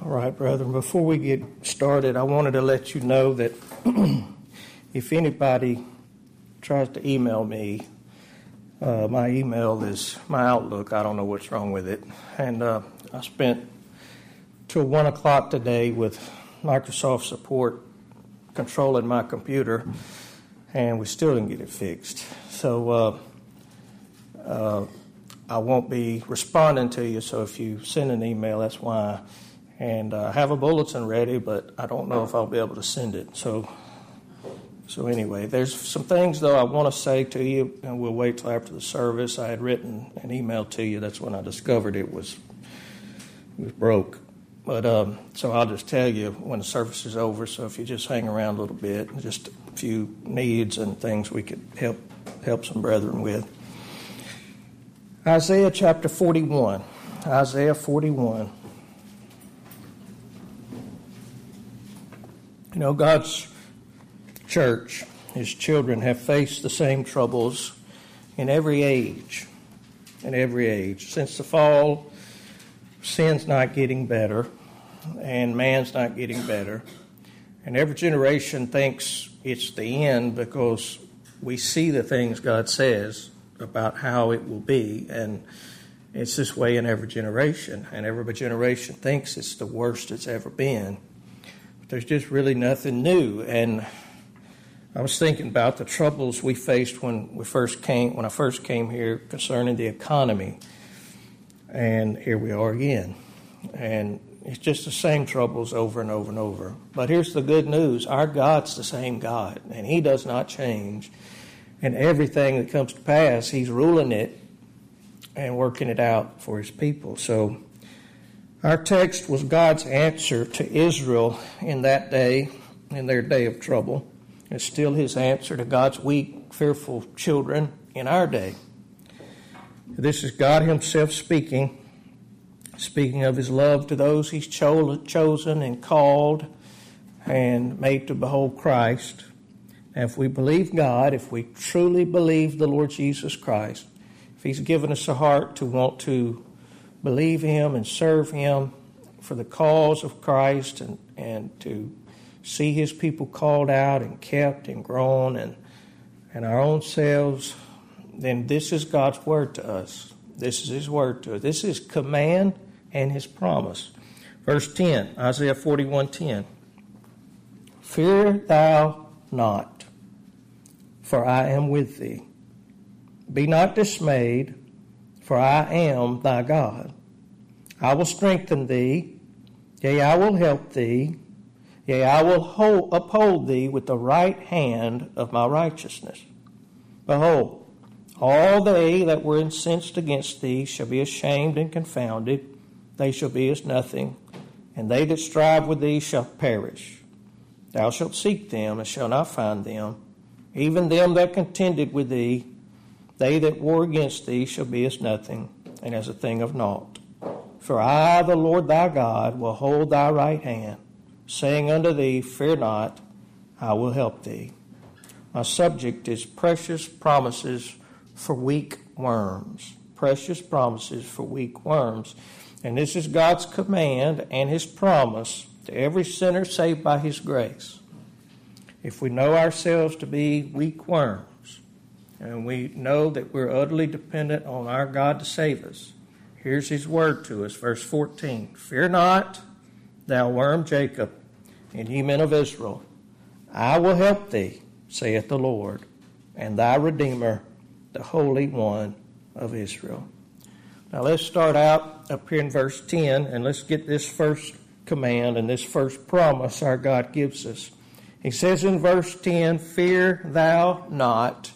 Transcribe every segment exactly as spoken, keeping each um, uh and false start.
All right, brethren, before we get started, I wanted to let you know that if anybody tries to email me, uh, my email is my Outlook. I don't know what's wrong with it. And uh, I spent till one o'clock today with Microsoft support controlling my computer, and we still didn't get it fixed. So uh, uh, I won't be responding to you, so if you send an email, that's why. And I uh, have a bulletin ready, but I don't know if I'll be able to send it. So so anyway, there's some things, though, I want to say to you, and we'll wait till after the service. I had written an email to you. That's when I discovered it was, it was broke. But um, so I'll just tell you when the service is over, so if you just hang around a little bit, just a few needs and things we could help help some brethren with. Isaiah chapter forty-one. Isaiah forty-one. You know, God's church, His children, have faced the same troubles in every age. In every age. Since the fall, sin's not getting better, and man's not getting better. And every generation thinks it's the end because we see the things God says about how it will be, and it's this way in every generation. And every generation thinks it's the worst it's ever been. There's just really nothing new. And I was thinking about the troubles we faced when we first came, when I first came here concerning the economy. And here we are again. And it's just the same troubles over and over and over. But here's the good news. Our God's the same God, and He does not change. And everything that comes to pass, He's ruling it and working it out for His people. So our text was God's answer to Israel in that day, in their day of trouble. It's still His answer to God's weak, fearful children in our day. This is God Himself speaking, speaking of His love to those He's cho- chosen and called and made to behold Christ. And if we believe God, if we truly believe the Lord Jesus Christ, if He's given us a heart to want to believe Him and serve Him for the cause of Christ, and, and to see His people called out and kept and grown, and, and our own selves, then this is God's word to us. This is His word to us. This is command and His promise. Verse ten, Isaiah forty-one ten. Fear thou not, for I am with thee. Be not dismayed, for I am thy God. I will strengthen thee, yea, I will help thee, yea, I will hold, uphold thee with the right hand of my righteousness. Behold, all they that were incensed against thee shall be ashamed and confounded. They shall be as nothing, and they that strive with thee shall perish. Thou shalt seek them, and shalt not find them. Even them that contended with thee, they that war against thee shall be as nothing, and as a thing of naught. For I, the Lord thy God, will hold thy right hand, saying unto thee, Fear not, I will help thee. My subject is precious promises for weak worms. Precious promises for weak worms. And this is God's command and His promise to every sinner saved by His grace. If we know ourselves to be weak worms, and we know that we're utterly dependent on our God to save us, here's His word to us, verse fourteen. Fear not, thou worm Jacob, and ye men of Israel. I will help thee, saith the Lord, and thy Redeemer, the Holy One of Israel. Now let's start out up here in verse ten, and let's get this first command and this first promise our God gives us. He says in verse ten, Fear thou not,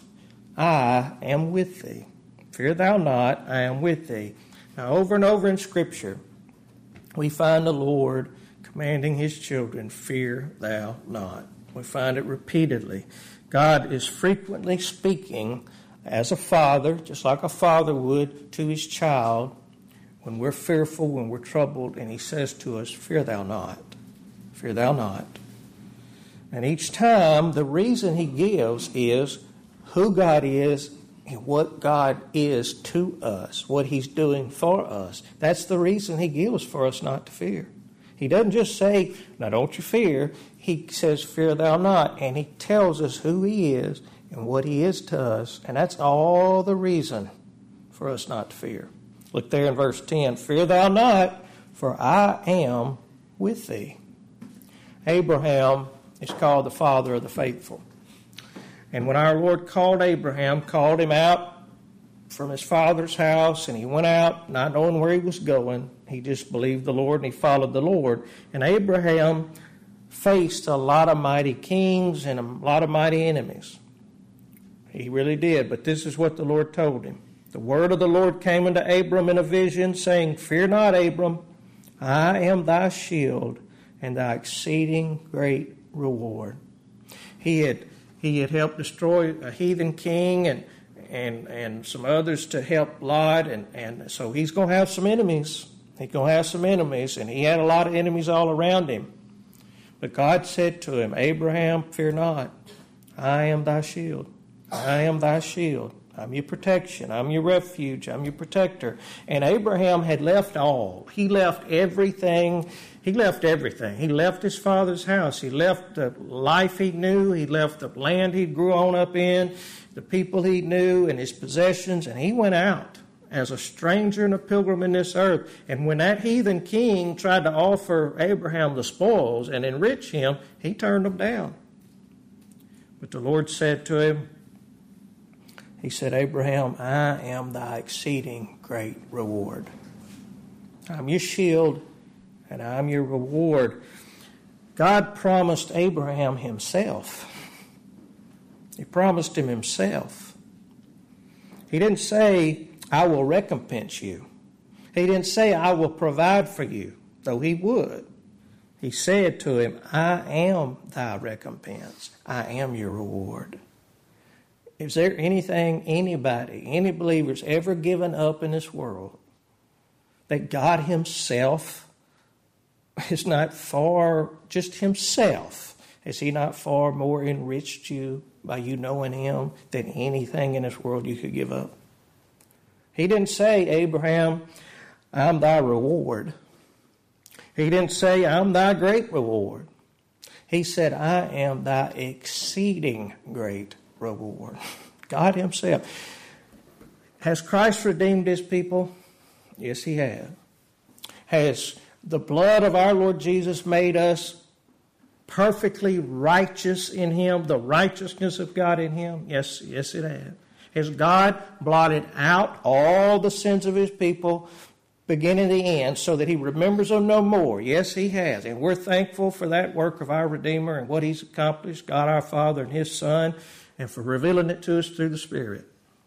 I am with thee. Fear thou not, I am with thee. Now, over and over in Scripture, we find the Lord commanding His children, fear thou not. We find it repeatedly. God is frequently speaking as a father, just like a father would to his child, when we're fearful, when we're troubled, and He says to us, fear thou not. Fear thou not. And each time, the reason He gives is who God is and what God is to us, what He's doing for us. That's the reason He gives for us not to fear. He doesn't just say, now don't you fear. He says, fear thou not. And he tells us who he is and what he is to us. And that's all the reason for us not to fear. Look there in verse ten. Fear thou not, for I am with thee. Abraham is called the father of the faithful. And when our Lord called Abraham, called him out from his father's house, and he went out not knowing where he was going, he just believed the Lord and he followed the Lord. And Abraham faced a lot of mighty kings and a lot of mighty enemies. He really did, but this is what the Lord told him. The word of the Lord came unto Abram in a vision, saying, Fear not, Abram, I am thy shield and thy exceeding great reward. He had he had helped destroy a heathen king and and, and some others to help Lot, and, and so he's going to have some enemies. He's going to have some enemies, and he had a lot of enemies all around him. But God said to him, Abraham, fear not, I am thy shield. I am thy shield. I'm your protection. I'm your refuge. I'm your protector. And Abraham had left all. He left everything. He left everything. He left his father's house. He left the life he knew. He left the land he grew on up in, the people he knew, and his possessions. And he went out as a stranger and a pilgrim in this earth. And when that heathen king tried to offer Abraham the spoils and enrich him, he turned them down. But the Lord said to him, He said, Abraham, I am thy exceeding great reward. I'm your shield and I'm your reward. God promised Abraham himself. He promised him himself. He didn't say, I will recompense you. He didn't say, I will provide for you, though he would. He said to him, I am thy recompense. I am your reward. Is there anything, anybody, any believers ever given up in this world that God himself is not far, just himself, has he not far more enriched you by you knowing him than anything in this world you could give up? He didn't say, Abraham, I'm thy reward. He didn't say, I'm thy great reward. He said, I am thy exceeding great reward. God himself. Has Christ redeemed his people? Yes, he has. Has the blood of our Lord Jesus made us perfectly righteous in him, the righteousness of God in him? Yes, yes it has. Has God blotted out all the sins of his people, beginning to the end, so that he remembers them no more? Yes, he has. And we're thankful for that work of our Redeemer and what he's accomplished, God our Father and his Son, and for revealing it to us through the Spirit.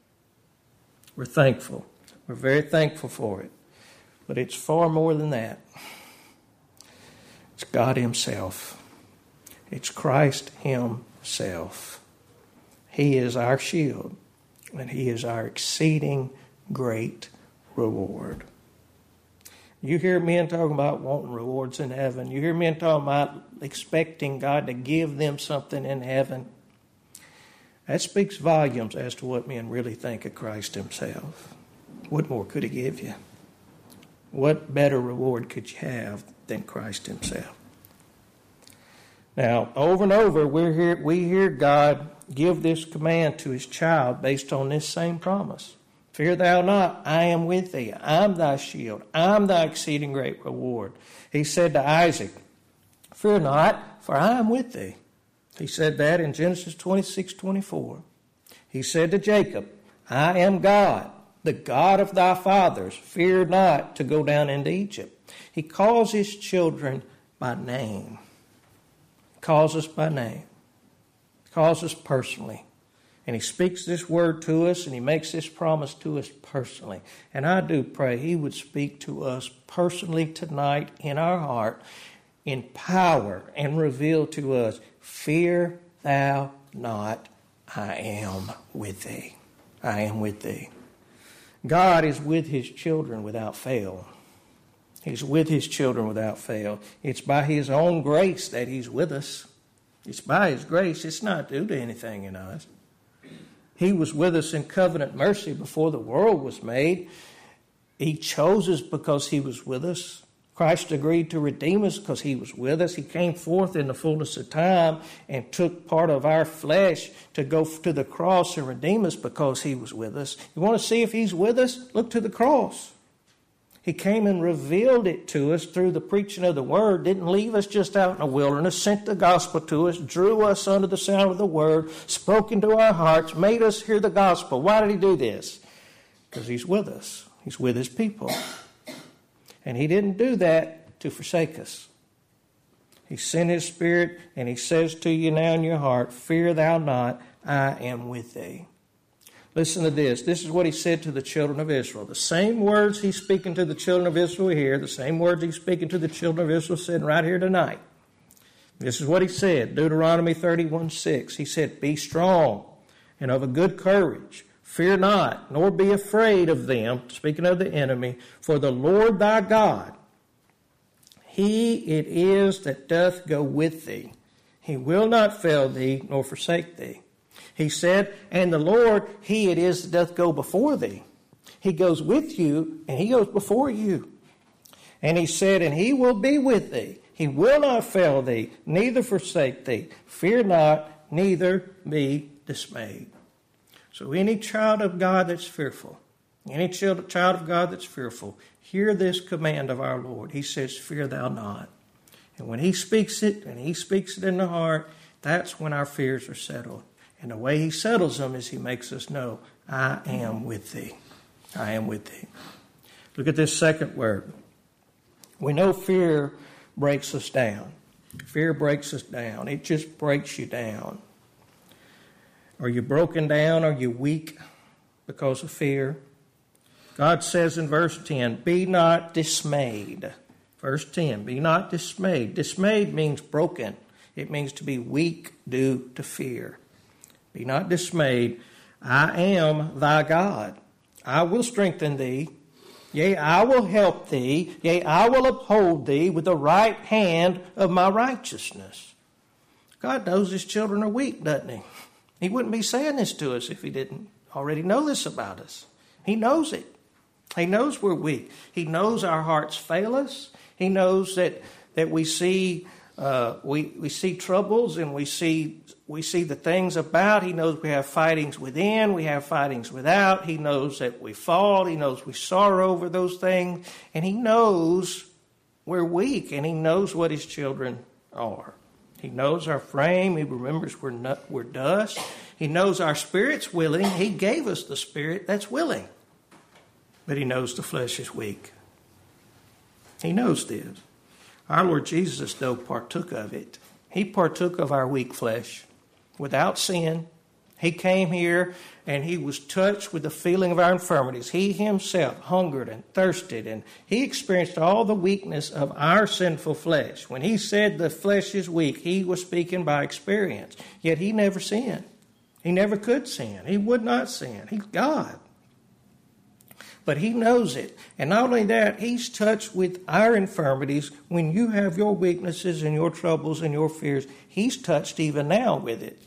We're thankful. We're very thankful for it. But it's far more than that. It's God himself. It's Christ himself. He is our shield, and he is our exceeding great reward. You hear men talking about wanting rewards in heaven. You hear men talking about expecting God to give them something in heaven. That speaks volumes as to what men really think of Christ himself. What more could he give you? What better reward could you have than Christ himself? Now, over and over, we hear, we hear God give this command to his child based on this same promise. Fear thou not, I am with thee. I'm thy shield. I'm thy exceeding great reward. He said to Isaac, fear not, for I am with thee. He said that in Genesis twenty-six twenty-four. He said to Jacob, I am God, the God of thy fathers. Fear not to go down into Egypt. He calls his children by name. He calls us by name. He calls us personally. And he speaks this word to us, and he makes this promise to us personally. And I do pray he would speak to us personally tonight in our heart, in power, and reveal to us, fear thou not, I am with thee. I am with thee. God is with his children without fail. He's with his children without fail. It's by his own grace that he's with us. It's by his grace. It's not due to anything in us. He was with us in covenant mercy before the world was made. He chose us because he was with us. Christ agreed to redeem us because he was with us. He came forth in the fullness of time and took part of our flesh to go to the cross and redeem us because he was with us. You want to see if he's with us? Look to the cross. He came and revealed it to us through the preaching of the word, didn't leave us just out in the wilderness, sent the gospel to us, drew us under the sound of the word, spoke into our hearts, made us hear the gospel. Why did he do this? Because he's with us. He's with his people. And he didn't do that to forsake us. He sent his Spirit, and he says to you now in your heart, fear thou not, I am with thee. Listen to this. This is what he said to the children of Israel. The same words he's speaking to the children of Israel here, the same words he's speaking to the children of Israel sitting right here tonight. This is what he said, Deuteronomy thirty-one six. He said, be strong and of a good courage. Fear not, nor be afraid of them, speaking of the enemy, for the Lord thy God, he it is that doth go with thee. He will not fail thee, nor forsake thee. He said, and the Lord, he it is that doth go before thee. He goes with you, and he goes before you. And he said, and he will be with thee. He will not fail thee, neither forsake thee. Fear not, neither be dismayed. So any child of God that's fearful, any child of God that's fearful, hear this command of our Lord. He says, fear thou not. And when he speaks it, and he speaks it in the heart, that's when our fears are settled. And the way he settles them is he makes us know, I am with thee. I am with thee. Look at this second word. We know fear breaks us down. Fear breaks us down. It just breaks you down. Are you broken down? Are you weak because of fear? God says in verse ten, be not dismayed. Verse ten, be not dismayed. Dismayed means broken. It means to be weak due to fear. Be not dismayed. I am thy God. I will strengthen thee. Yea, I will help thee. Yea, I will uphold thee with the right hand of my righteousness. God knows his children are weak, doesn't he? He wouldn't be saying this to us if he didn't already know this about us. He knows it. He knows we're weak. He knows our hearts fail us. He knows that that we see uh, we we see troubles and we see we see the things about. He knows we have fightings within. We have fightings without. He knows that we fall. He knows we sorrow over those things, and he knows we're weak, and he knows what his children are. He knows our frame. He remembers we're not, we're dust. He knows our spirit's willing. He gave us the spirit that's willing. But he knows the flesh is weak. He knows this. Our Lord Jesus, though, partook of it. He partook of our weak flesh without sin. He came here and he was touched with the feeling of our infirmities. He himself hungered and thirsted, and he experienced all the weakness of our sinful flesh. When he said the flesh is weak, he was speaking by experience. Yet he never sinned. He never could sin. He would not sin. He's God. But he knows it. And not only that, he's touched with our infirmities. When you have your weaknesses and your troubles and your fears, he's touched even now with it.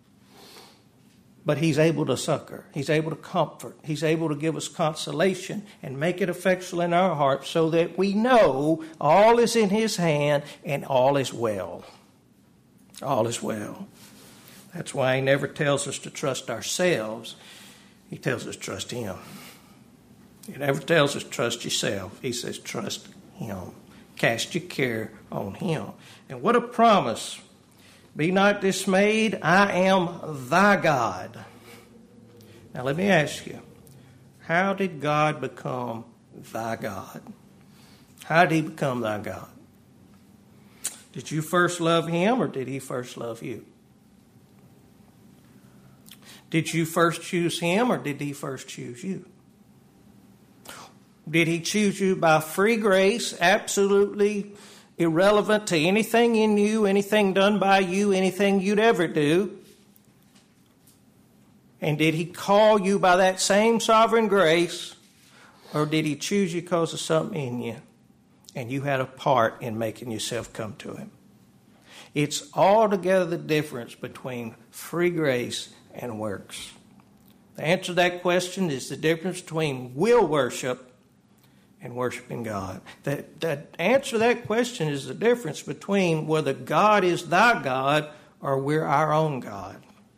But he's able to succor. He's able to comfort. He's able to give us consolation and make it effectual in our hearts so that we know all is in his hand and all is well. All is well. That's why he never tells us to trust ourselves. He tells us trust him. He never tells us trust yourself. He says trust him. Cast your care on him. And what a promise. Be not dismayed, I am thy God. Now let me ask you, how did God become thy God? How did he become thy God? Did you first love him or did he first love you? Did you first choose him or did he first choose you? Did he choose you by free grace, absolutely irrelevant to anything in you, anything done by you, anything you'd ever do? And did he call you by that same sovereign grace, or did he choose you because of something in you, and you had a part in making yourself come to him? It's altogether the difference between free grace and works. The answer to that question is the difference between will worship and worshiping God. That, that answer to that question is the difference between whether God is thy God or we're our own God.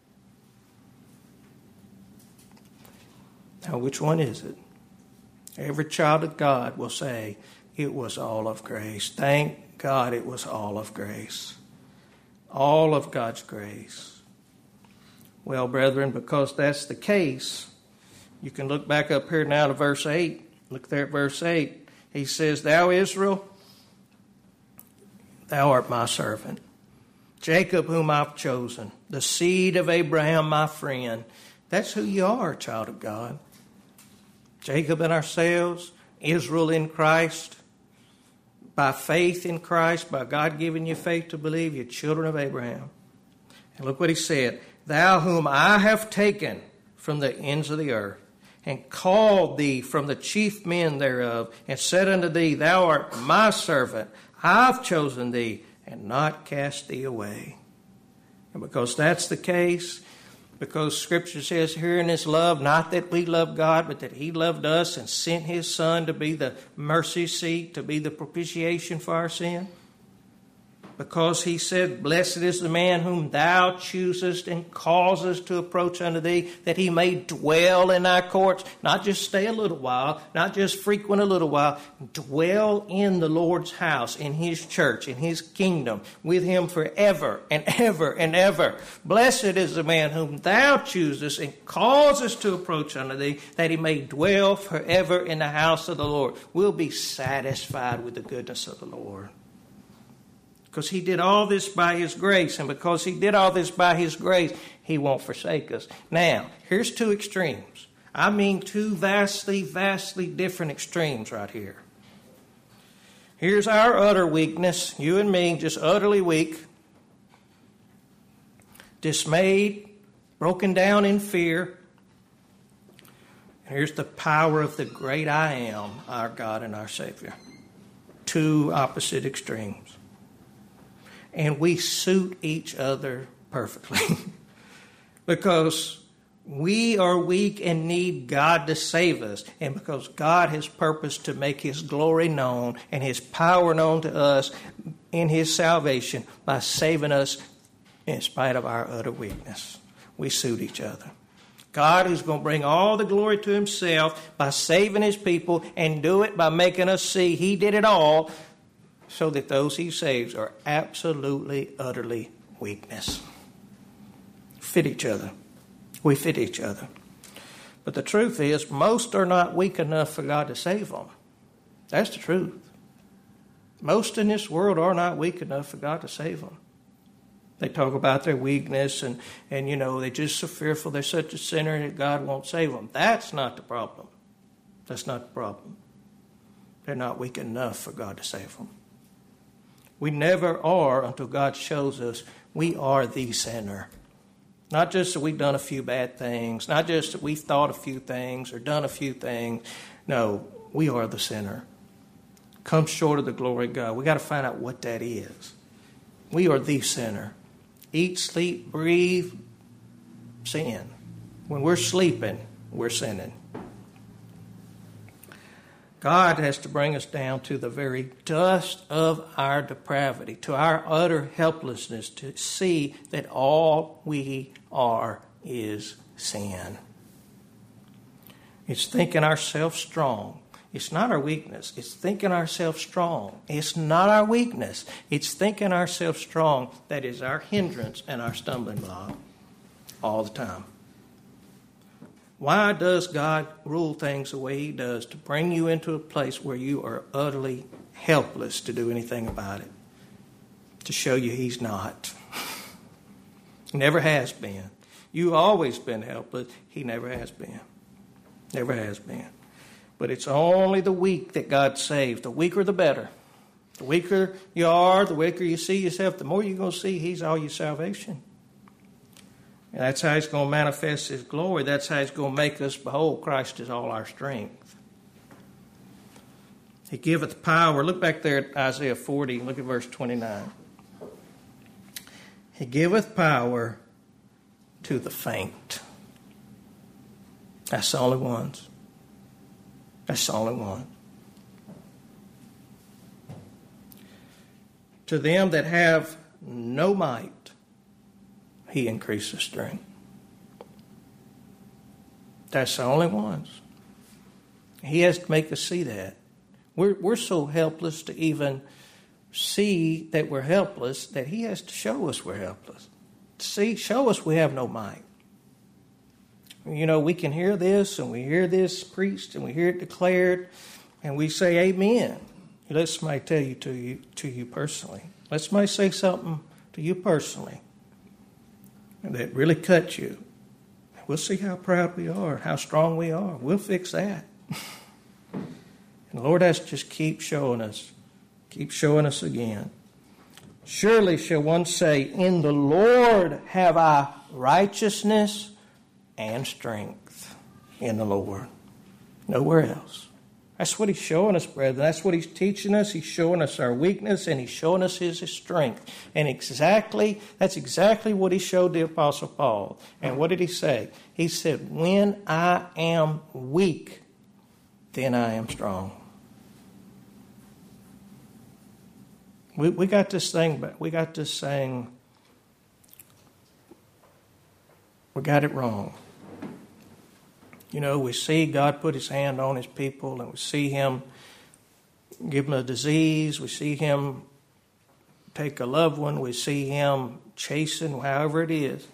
Now, which one is it? Every child of God will say, it was all of grace. Thank God it was all of grace. All of God's grace. Well, brethren, because that's the case, you can look back up here now to verse eight. Look there at verse eight. He says, Thou, Israel, thou art my servant. Jacob, whom I've chosen. The seed of Abraham, my friend. That's who you are, child of God. Jacob in ourselves, Israel in Christ. By faith in Christ, by God giving you faith to believe, you're children of Abraham. And look what he said. Thou whom I have taken from the ends of the earth, and called thee from the chief men thereof, and said unto thee, Thou art my servant. I've chosen thee, and not cast thee away. And because that's the case, because Scripture says here in His love, not that we love God, but that He loved us and sent His Son to be the mercy seat, to be the propitiation for our sin. Because He said, Blessed is the man whom Thou choosest and causest to approach unto Thee, that he may dwell in Thy courts. Not just stay a little while, not just frequent a little while. Dwell in the Lord's house, in His church, in His kingdom, with Him forever and ever and ever. Blessed is the man whom Thou choosest and causest to approach unto Thee, that he may dwell forever in the house of the Lord. We'll be satisfied with the goodness of the Lord. Because He did all this by His grace. And because He did all this by His grace, He won't forsake us. Now, here's two extremes. I mean two vastly, vastly different extremes right here. Here's our utter weakness. You and me, just utterly weak. Dismayed. Broken down in fear. Here's the power of the great I Am, our God and our Savior. Two opposite extremes. And we suit each other perfectly. Because we are weak and need God to save us. And because God has purposed to make His glory known and His power known to us in His salvation by saving us in spite of our utter weakness. We suit each other. God is going to bring all the glory to Himself by saving His people and do it by making us see He did it all, so that those He saves are absolutely, utterly weakness. Fit each other. We fit each other. But the truth is, most are not weak enough for God to save them. That's the truth. Most in this world are not weak enough for God to save them. They talk about their weakness and, and you know, they're just so fearful they're such a sinner that God won't save them. That's not the problem. That's not the problem. They're not weak enough for God to save them. We never are until God shows us we are the sinner. Not just that we've done a few bad things. Not just that we've thought a few things or done a few things. No, we are the sinner. Come short of the glory of God. We've got to find out what that is. We are the sinner. Eat, sleep, breathe, sin. When we're sleeping, we're sinning. God has to bring us down to the very dust of our depravity, to our utter helplessness, to see that all we are is sin. It's thinking ourselves strong. It's not our weakness. It's thinking ourselves strong. It's not our weakness. It's thinking ourselves strong that is our hindrance and our stumbling block all the time. Why does God rule things the way He does? To bring you into a place where you are utterly helpless to do anything about it. To show you He's not. He never has been. You've always been helpless. He never has been. Never has been. But it's only the weak that God saves. The weaker the better. The weaker you are, the weaker you see yourself, the more you're going to see He's all your salvation. And that's how He's going to manifest His glory. That's how He's going to make us behold Christ is all our strength. He giveth power. Look back there at Isaiah forty. Look at verse twenty-nine. He giveth power to the faint. That's the only ones. That's the only one. To them that have no might, he increases strength. That's the only ones. He has to make us see that. We're, we're so helpless to even see that we're helpless that he has to show us we're helpless. See, show us we have no might. You know, we can hear this and we hear this preached and we hear it declared and we say amen. Let somebody tell you to you to you personally. Let somebody say something to you personally that really cuts you. We'll see how proud we are, how strong we are. We'll fix that. And the Lord has to just keep showing us, keep showing us again. Surely shall one say, in the Lord have I righteousness and strength. In the Lord. Nowhere else. That's what he's showing us, brethren. That's what he's teaching us. He's showing us our weakness and he's showing us his strength. And exactly, that's exactly what he showed the Apostle Paul. And what did he say? He said, when I am weak, then I am strong. We we got this thing, but we got this saying, we got it wrong. You know, we see God put his hand on his people and we see him give them a disease. We see him take a loved one. We see him chasing, however it is.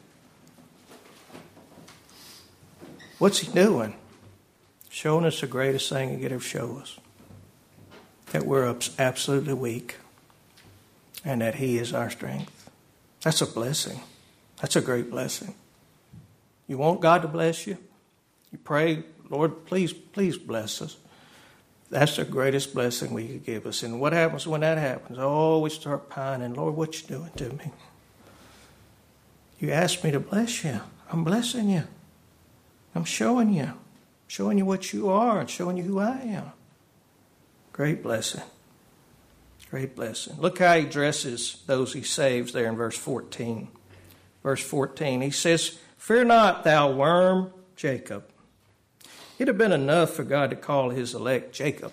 What's he doing? Showing us the greatest thing he could ever show us. That we're absolutely weak and that he is our strength. That's a blessing. That's a great blessing. You want God to bless you? You pray, Lord, please, please bless us. That's the greatest blessing we could give us. And what happens when that happens? Oh, we start pining. Lord, what you doing to me? You asked me to bless you. I'm blessing you. I'm showing you. Showing you what you are and showing you who I am. Great blessing. Great blessing. Look how he addresses those he saves there in verse fourteen. Verse fourteen, he says, fear not, thou worm, Jacob. It'd have been enough for God to call his elect Jacob.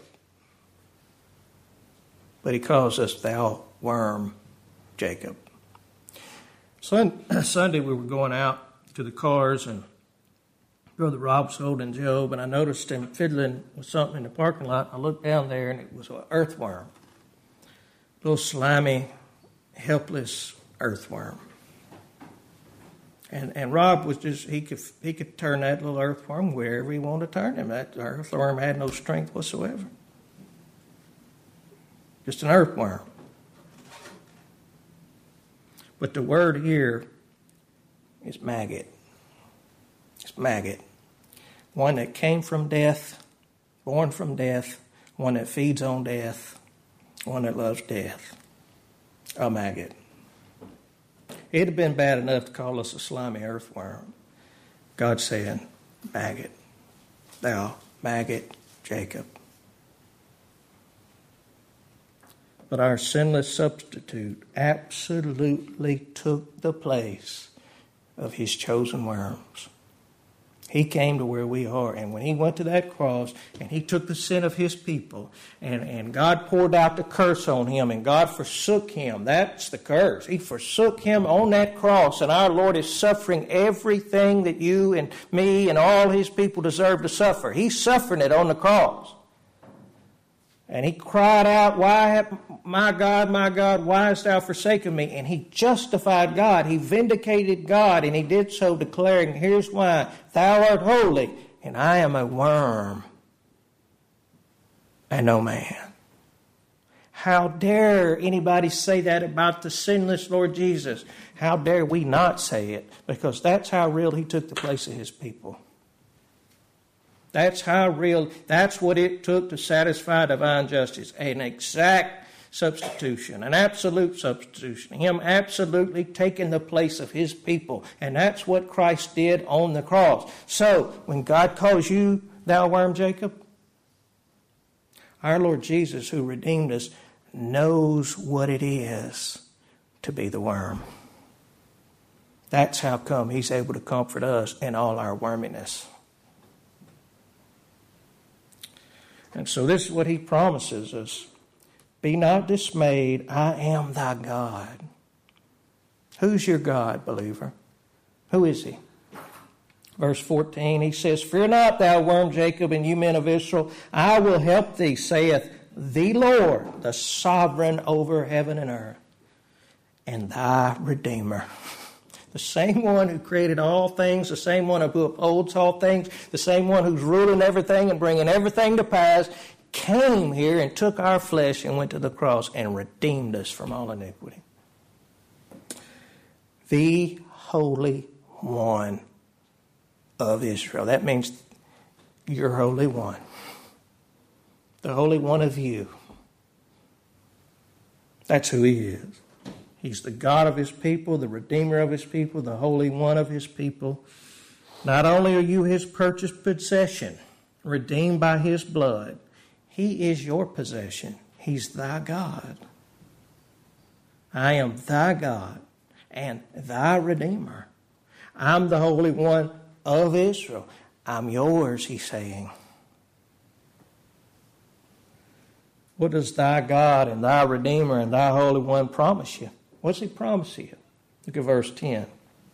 But he calls us thou worm, Jacob. Sunday we were going out to the cars and Brother Rob was holding Job and I noticed him fiddling with something in the parking lot. I looked down there and it was an earthworm. Little slimy, helpless earthworm. And and Rob was just, he could he could turn that little earthworm wherever he wanted to turn him. That earthworm had no strength whatsoever. Just an earthworm. But the word here is maggot. It's maggot. One that came from death, born from death, one that feeds on death, one that loves death. A maggot. It'd have been bad enough to call us a slimy earthworm. God saying, maggot, thou maggot, Jacob. But our sinless substitute absolutely took the place of his chosen worms. He came to where we are. And when he went to that cross and he took the sin of his people and, and God poured out the curse on him and God forsook him. That's the curse. He forsook him on that cross. And our Lord is suffering everything that you and me and all his people deserve to suffer. He's suffering it on the cross. And he cried out, why, my God, my God, why hast thou forsaken me? And he justified God. He vindicated God. And he did so declaring, here's why. Thou art holy, and I am a worm, and no man. How dare anybody say that about the sinless Lord Jesus? How dare we not say it? Because that's how real he took the place of his people. That's how real, that's what it took to satisfy divine justice. An exact substitution, an absolute substitution. Him absolutely taking the place of his people. And that's what Christ did on the cross. So, when God calls you, thou worm Jacob, our Lord Jesus, who redeemed us, knows what it is to be the worm. That's how come he's able to comfort us in all our worminess. And so this is what he promises us. Be not dismayed. I am thy God. Who's your God, believer? Who is he? Verse fourteen, he says, Fear not, thou worm Jacob, and you men of Israel. I will help thee, saith the Lord, the sovereign over heaven and earth, and thy Redeemer. The same one who created all things, the same one who upholds all things, the same one who's ruling everything and bringing everything to pass, came here and took our flesh and went to the cross and redeemed us from all iniquity. The Holy One of Israel. That means you're Holy One. The Holy One of you. That's who he is. He's the God of his people, the Redeemer of his people, the Holy One of his people. Not only are you his purchased possession, redeemed by his blood, he is your possession. He's thy God. I am thy God and thy Redeemer. I'm the Holy One of Israel. I'm yours, he's saying. What does thy God and thy Redeemer and thy Holy One promise you? What's he promise you? Look at verse ten.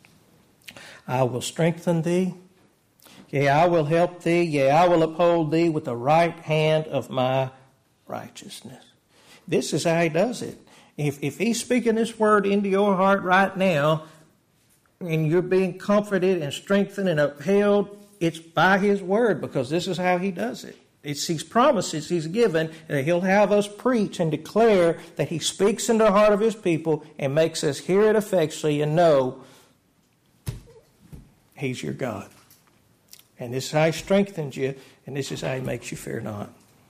I will strengthen thee. Yea, I will help thee. Yea, I will uphold thee with the right hand of my righteousness. This is how he does it. If, if he's speaking this word into your heart right now, and you're being comforted and strengthened and upheld, it's by his word, because this is how he does it. It's these promises he's given that he'll have us preach and declare that he speaks into the heart of his people and makes us hear it effectually and know he's your God. And this is how he strengthens you, and this is how he makes you fear not.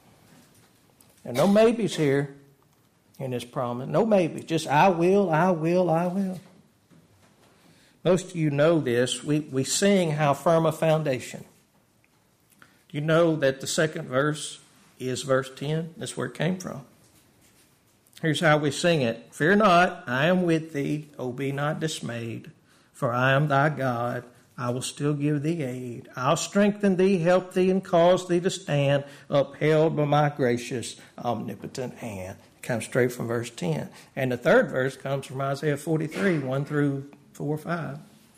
And no maybes here in this promise. No maybes. Just I will, I will, I will. Most of you know this. We, we sing How Firm a Foundation. You know that the second verse is verse ten. That's where it came from. Here's how we sing it. Fear not, I am with thee. O be not dismayed, for I am thy God. I will still give thee aid. I'll strengthen thee, help thee, and cause thee to stand, upheld by my gracious, omnipotent hand. It comes straight from verse ten. And the third verse comes from Isaiah forty-three, one through four or five.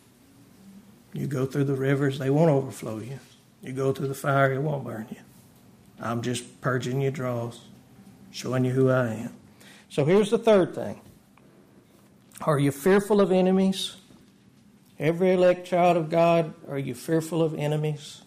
You go through the rivers, they won't overflow you. You go through the fire, it won't burn you. I'm just purging your dross, showing you who I am. So here's the third thing. Are you fearful of enemies? Every elect child of God, are you fearful of enemies?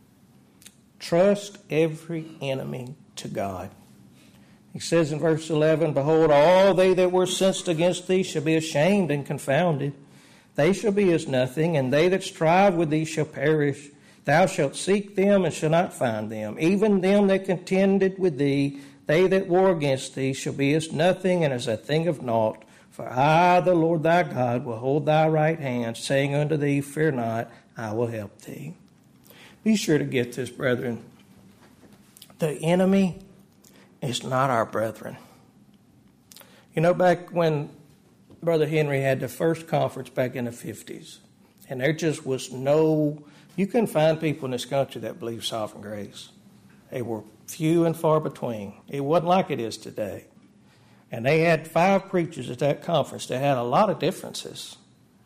Trust every enemy to God. He says in verse eleven, Behold, all they that were incensed against thee shall be ashamed and confounded. They shall be as nothing, and they that strive with thee shall perish. Thou shalt seek them and shall not find them. Even them that contended with thee, they that war against thee, shall be as nothing and as a thing of naught. For I, the Lord thy God, will hold thy right hand, saying unto thee, Fear not, I will help thee. Be sure to get this, brethren. The enemy is not our brethren. You know, back when Brother Henry had the first conference back in the fifties, and there just was no... You couldn't find people in this country that believed sovereign grace. They were few and far between. It wasn't like it is today. And they had five preachers at that conference. They had a lot of differences.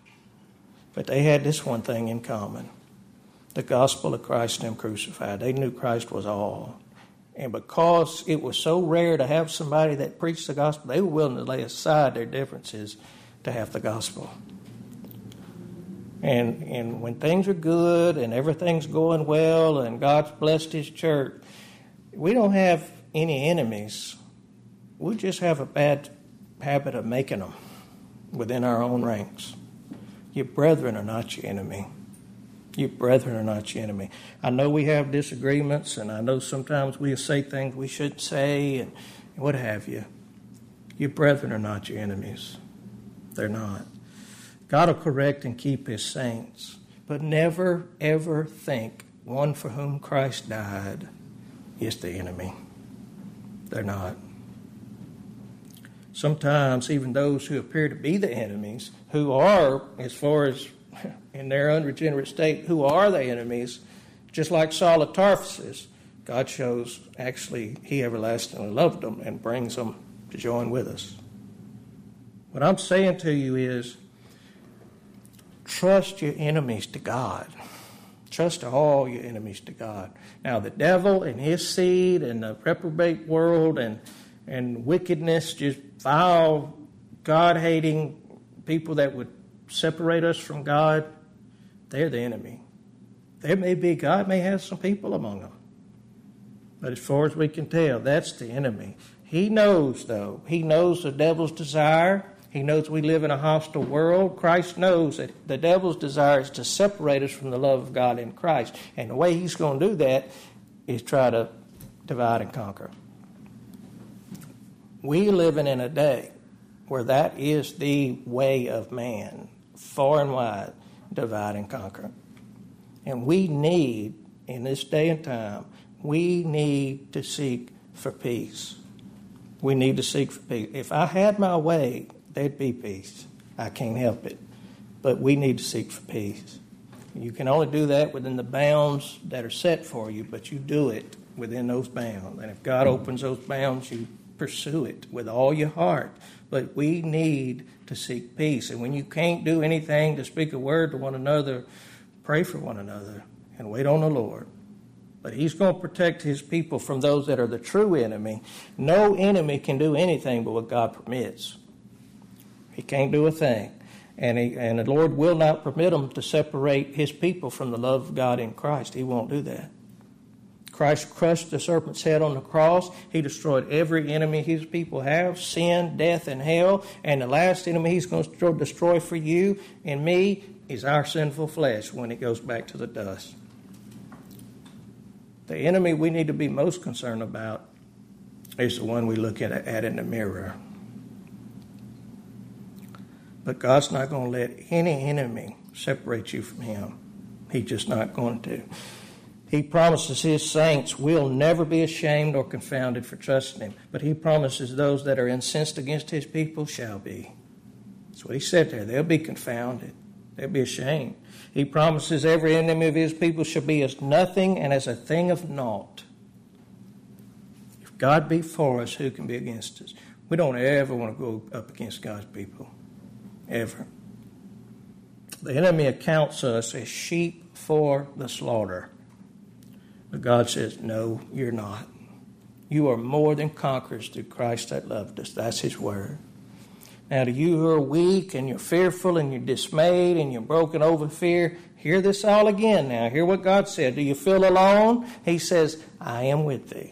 But they had this one thing in common. The gospel of Christ and Him crucified. They knew Christ was all. And because it was so rare to have somebody that preached the gospel, they were willing to lay aside their differences to have the gospel. And and when things are good and everything's going well and God's blessed His church, we don't have any enemies. We just have a bad habit of making them within our own ranks. Your brethren are not your enemy. Your brethren are not your enemy. I know we have disagreements, and I know sometimes we say things we shouldn't say and what have you. Your brethren are not your enemies. They're not. God will correct and keep His saints, but never, ever think one for whom Christ died is the enemy. They're not. Sometimes even those who appear to be the enemies, who are, as far as in their unregenerate state, who are the enemies, just like Saul of Tarsus, God shows actually He everlastingly loved them and brings them to join with us. What I'm saying to you is, trust your enemies to God. Trust all your enemies to God. Now, the devil and his seed and the reprobate world and, and wickedness, just vile, God-hating people that would separate us from God, they're the enemy. There may be, God may have some people among them. But as far as we can tell, that's the enemy. He knows, though. He knows the devil's desire. He knows we live in a hostile world. Christ knows that the devil's desire is to separate us from the love of God in Christ. And the way he's going to do that is try to divide and conquer. We living in a day where that is the way of man, far and wide, divide and conquer. And we need, in this day and time, we need to seek for peace. We need to seek for peace. If I had my way, there'd be peace. I can't help it. But we need to seek for peace. You can only do that within the bounds that are set for you, but you do it within those bounds. And if God opens those bounds, you pursue it with all your heart. But we need to seek peace. And when you can't do anything to speak a word to one another, pray for one another and wait on the Lord. But he's going to protect his people from those that are the true enemy. No enemy can do anything but what God permits. He can't do a thing. And, he, and the Lord will not permit him to separate his people from the love of God in Christ. He won't do that. Christ crushed the serpent's head on the cross. He destroyed every enemy his people have, sin, death, and hell. And the last enemy he's going to destroy for you and me is our sinful flesh when it goes back to the dust. The enemy we need to be most concerned about is the one we look at, at in the mirror. But God's not going to let any enemy separate you from him. He's just not going to. He promises his saints will never be ashamed or confounded for trusting him. But he promises those that are incensed against his people shall be. That's what he said there. They'll be confounded. They'll be ashamed. He promises every enemy of his people shall be as nothing and as a thing of naught. If God be for us, who can be against us? We don't ever want to go up against God's people. Ever. The enemy accounts us as sheep for the slaughter. But God says, no, you're not. You are more than conquerors through Christ that loved us. That's his word. Now, to you who are weak and you're fearful and you're dismayed and you're broken over fear, hear this all again now. Hear what God said. Do you feel alone? He says, I am with thee.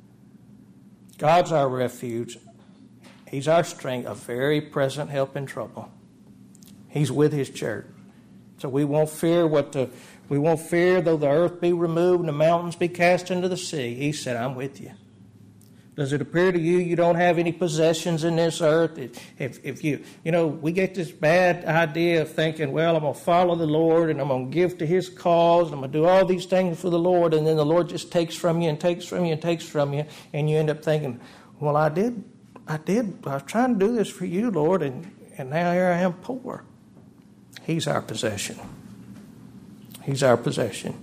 God's our refuge. He's our strength, a very present help in trouble. He's with his church. So we won't fear what the we won't fear though the earth be removed and the mountains be cast into the sea. He said, I'm with you. Does it appear to you you don't have any possessions in this earth? If, if you, you know, we get this bad idea of thinking, well, I'm going to follow the Lord and I'm going to give to his cause. And I'm going to do all these things for the Lord. And then the Lord just takes from you and takes from you and takes from you. And you end up thinking, well, I did, I did, I was trying to do this for you, Lord. And, and now here I am poor. He's our possession. He's our possession.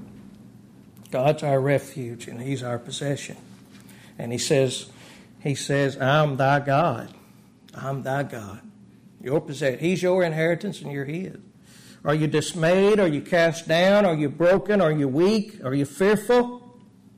God's our refuge and he's our possession. And he says, he says, I'm thy God. I'm thy God. Your possession. He's your inheritance and you're his. Are you dismayed? Are you cast down? Are you broken? Are you weak? Are you fearful?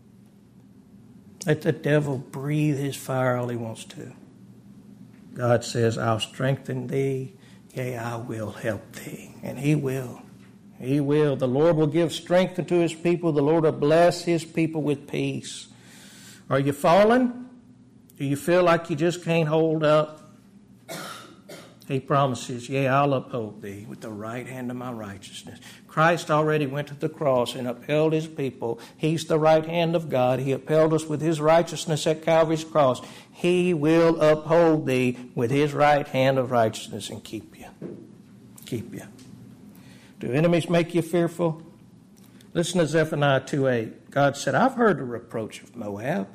Let the devil breathe his fire all he wants to. God says, I'll strengthen thee. Yea, I will help thee. And he will. He will. The Lord will give strength unto his people. The Lord will bless his people with peace. Are you fallen? Do you feel like you just can't hold up? He promises, yea, I'll uphold thee with the right hand of my righteousness. Christ already went to the cross and upheld his people. He's the right hand of God. He upheld us with his righteousness at Calvary's cross. He will uphold thee with his right hand of righteousness and keep you. Keep you. Do enemies make you fearful? Listen to Zephaniah two eight. God said, I've heard the reproach of Moab,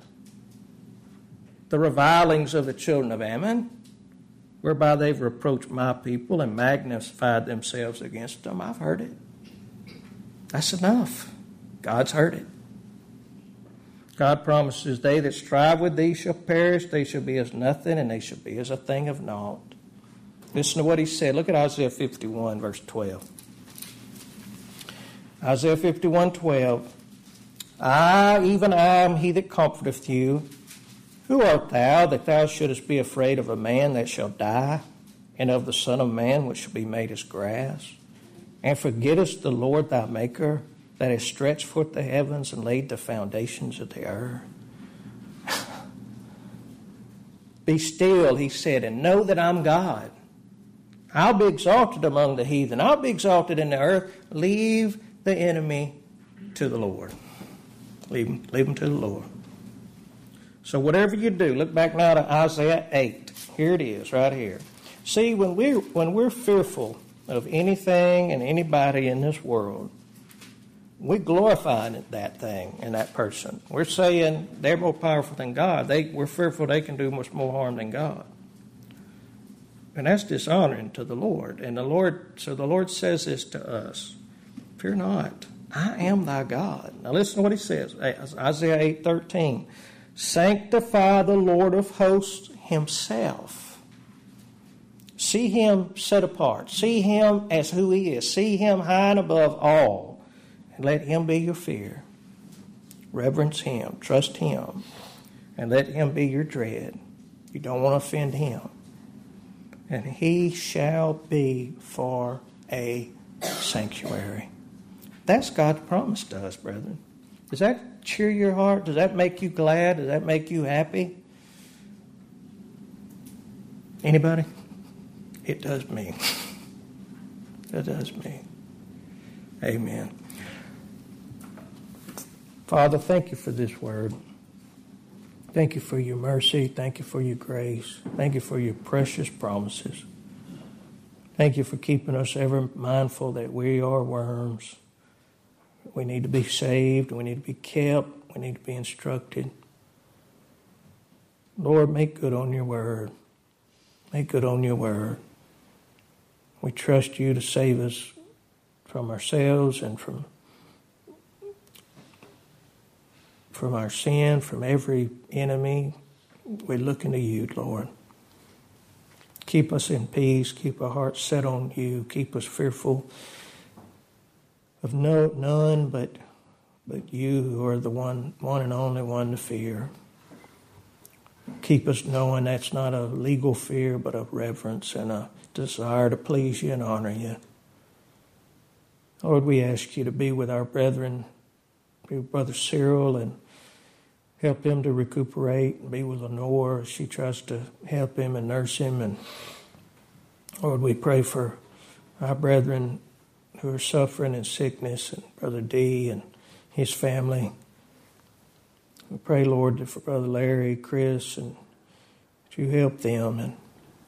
the revilings of the children of Ammon, whereby they've reproached my people and magnified themselves against them. I've heard it. That's enough. God's heard it. God promises, they that strive with thee shall perish, they shall be as nothing, and they shall be as a thing of naught. Listen to what he said. Look at Isaiah fifty-one, verse twelve. Isaiah fifty-one, twelve. I, even I, am he that comforteth you. Who art thou, that thou shouldest be afraid of a man that shall die, and of the Son of Man, which shall be made as grass? And forgettest the Lord thy Maker, that has stretched forth the heavens and laid the foundations of the earth? Be still, he said, and know that I'm God. I'll be exalted among the heathen. I'll be exalted in the earth. Leave the enemy to the Lord. Leave him, leave him to the Lord. So whatever you do, look back now to Isaiah eight. Here it is, right here. See, when we're, when we're fearful of anything and anybody in this world, we're glorifying that thing and that person. We're saying they're more powerful than God. They, we're fearful they can do much more harm than God. And that's dishonoring to the Lord. And the Lord, so the Lord says this to us: fear not, I am thy God. Now listen to what he says. Isaiah eight thirteen. Sanctify the Lord of hosts himself. See him set apart. See him as who he is. See him high and above all. And let him be your fear. Reverence him. Trust him. And let him be your dread. You don't want to offend him. And he shall be for a sanctuary. That's God's promise to us, brethren. Does that cheer your heart? Does that make you glad? Does that make you happy? Anybody? It does me. It does me. Amen. Father, thank you for this word. Thank you for your mercy. Thank you for your grace. Thank you for your precious promises. Thank you for keeping us ever mindful that we are worms. We need to be saved. We need to be kept. We need to be instructed. Lord, make good on your word. Make good on your word. We trust you to save us from ourselves and from from our sin, from every enemy. We're looking to you, Lord. Keep us in peace. Keep our hearts set on you. Keep us fearful of no none but but you, who are the one one and only one to fear. Keep us knowing that's not a legal fear, but a reverence and a desire to please you and honor you. Lord, we ask you to be with our brethren, be with Brother Cyril, and help him to recuperate, and be with Lenore as she tries to help him and nurse him. And Lord, we pray for our brethren who are suffering in sickness, and Brother D and his family. We pray, Lord, for Brother Larry, Chris, and that you help them, and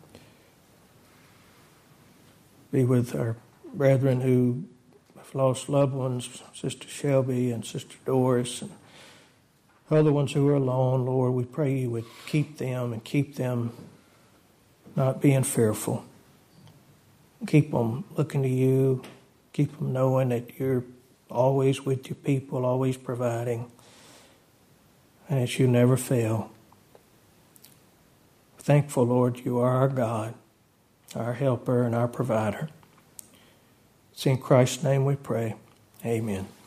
be with our brethren who have lost loved ones, Sister Shelby and Sister Doris, and other ones who are alone. Lord, we pray you would keep them and keep them not being fearful. Keep them looking to you. Keep them knowing that you're always with your people, always providing, and that you never fail. Thankful, Lord, you are our God, our helper and our provider. It's in Christ's name we pray. Amen.